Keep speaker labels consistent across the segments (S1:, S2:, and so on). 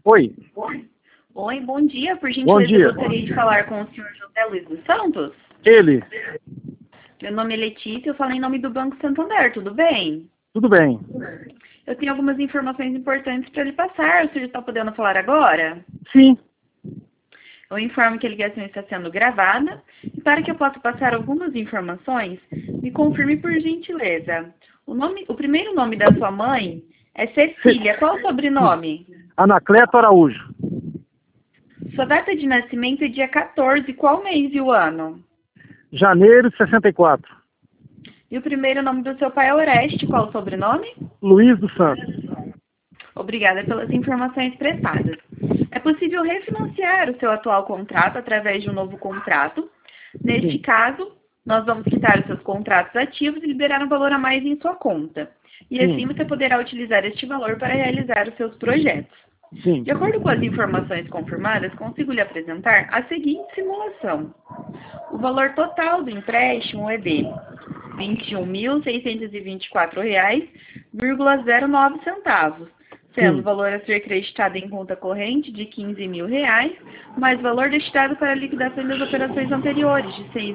S1: Oi.
S2: Oi, bom dia. Por
S1: Bom
S2: gentileza,
S1: dia.
S2: eu gostaria de falar com o senhor José Luiz dos Santos.
S1: Ele.
S2: Meu nome é Letícia, eu falo em nome do Banco Santander, tudo bem?
S1: Tudo bem.
S2: Eu tenho algumas informações importantes para lhe passar. O senhor está podendo falar agora?
S1: Sim.
S2: Eu informo que a ligação está sendo gravada e para que eu possa passar algumas informações, me confirme por gentileza. O primeiro nome da sua mãe é Cecília. Qual o sobrenome?
S1: Anacleto Araújo.
S2: Sua data de nascimento é dia 14. Qual mês e o ano?
S1: Janeiro de 64.
S2: E o primeiro nome do seu pai é Oreste. Qual o sobrenome?
S1: Luiz dos Santos.
S2: Obrigada pelas informações prestadas. É possível refinanciar o seu atual contrato através de um novo contrato. Neste caso, nós vamos quitar os seus contratos ativos e liberar um valor a mais em sua conta. E assim você poderá utilizar este valor para realizar os seus projetos.
S1: Sim.
S2: De acordo com as informações confirmadas, consigo lhe apresentar a seguinte simulação. O valor total do empréstimo é de R$ 21.624,09, sendo o valor a ser creditado em conta corrente de R$ 15.000, mais valor destinado para a liquidação das operações anteriores de R$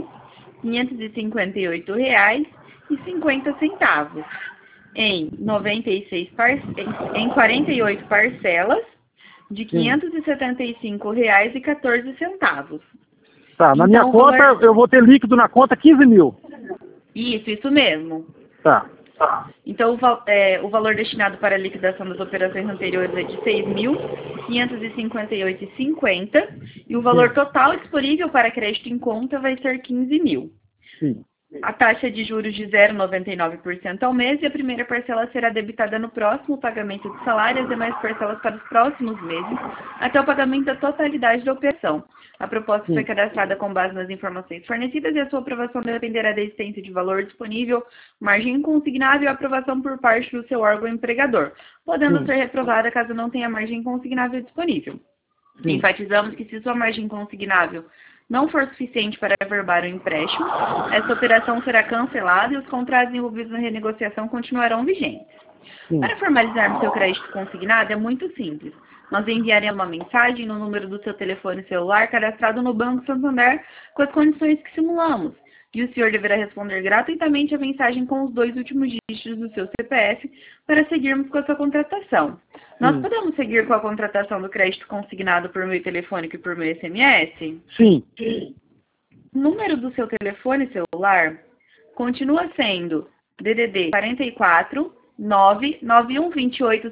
S2: 6.558,50, em 48 parcelas de R$ 575,14.
S1: Tá, na
S2: Então,
S1: minha
S2: o
S1: conta,
S2: valor...
S1: eu vou ter líquido na conta 15 mil.
S2: Isso mesmo.
S1: Tá.
S2: Então, o valor destinado para a liquidação das operações anteriores é de R$ 6.558,50 e o valor total disponível para crédito em conta vai ser 15 mil.
S1: Sim.
S2: A taxa de juros de 0,99% ao mês e a primeira parcela será debitada no próximo pagamento de salário e as demais parcelas para os próximos meses, até o pagamento da totalidade da operação. A proposta foi cadastrada com base nas informações fornecidas e a sua aprovação dependerá da existência de valor disponível, margem consignável e aprovação por parte do seu órgão empregador, podendo ser reprovada caso não tenha margem consignável disponível. Enfatizamos que se sua margem consignável não for suficiente para averbar o empréstimo, essa operação será cancelada e os contratos envolvidos na renegociação continuarão vigentes. Para formalizarmos seu crédito consignado é muito simples. Nós enviaremos uma mensagem no número do seu telefone celular cadastrado no Banco Santander com as condições que simulamos. E o senhor deverá responder gratuitamente a mensagem com os 2 últimos dígitos do seu CPF para seguirmos com a sua contratação. Nós podemos seguir com a contratação do crédito consignado por meio telefônico e por meio SMS?
S1: Sim.
S2: O número do seu telefone celular continua sendo DDD 44 99128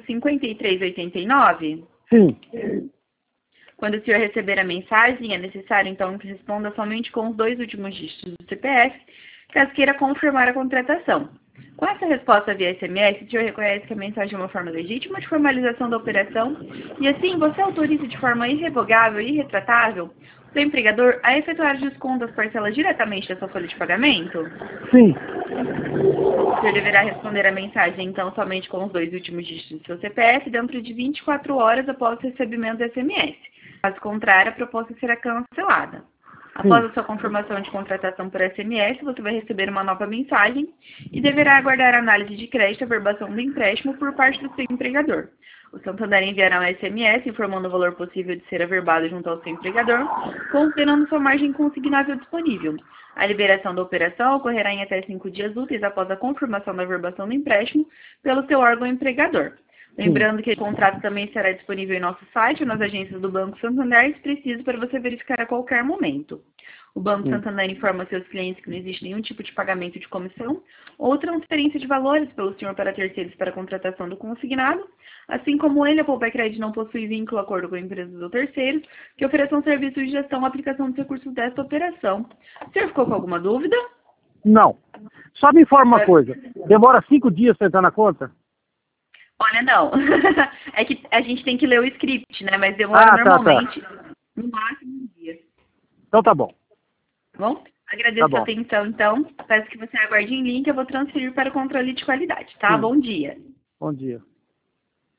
S2: 5389?
S1: Sim.
S2: Quando o senhor receber a mensagem, é necessário, então, que responda somente com os 2 últimos dígitos do CPF, caso queira confirmar a contratação. Com essa resposta via SMS, o senhor reconhece que a mensagem é uma forma legítima de formalização da operação e, assim, você autoriza de forma irrevogável e irretratável o seu empregador a efetuar o desconto das parcelas diretamente da sua folha de pagamento?
S1: Sim.
S2: O senhor deverá responder a mensagem, então, somente com os 2 últimos dígitos do seu CPF dentro de 24 horas após o recebimento do SMS. Caso contrário, a proposta será cancelada. Após a sua confirmação de contratação por SMS, você vai receber uma nova mensagem e deverá aguardar a análise de crédito e averbação do empréstimo por parte do seu empregador. O Santander enviará um SMS informando o valor possível de ser averbado junto ao seu empregador, considerando sua margem consignável disponível. A liberação da operação ocorrerá em até 5 dias úteis após a confirmação da averbação do empréstimo pelo seu órgão empregador. Lembrando que o contrato também será disponível em nosso site ou nas agências do Banco Santander, se preciso, para você verificar a qualquer momento. O Banco Santander informa seus clientes que não existe nenhum tipo de pagamento de comissão ou transferência de valores pelo senhor para terceiros para a contratação do consignado, assim como ele, a Poupa Crédito não possui vínculo, acordo com empresas ou terceiros que ofereçam serviços de gestão ou aplicação de recursos desta operação. O senhor ficou com alguma dúvida?
S1: Não. Só me informa uma coisa. Demora 5 dias para entrar na conta?
S2: Olha, não. É que a gente tem que ler o script, né? Mas demora normalmente no máximo um dia.
S1: Então tá bom.
S2: Bom? Agradeço a sua atenção, então. Peço que você aguarde em linha que eu vou transferir para o controle de qualidade, tá? Bom dia.
S1: Bom dia.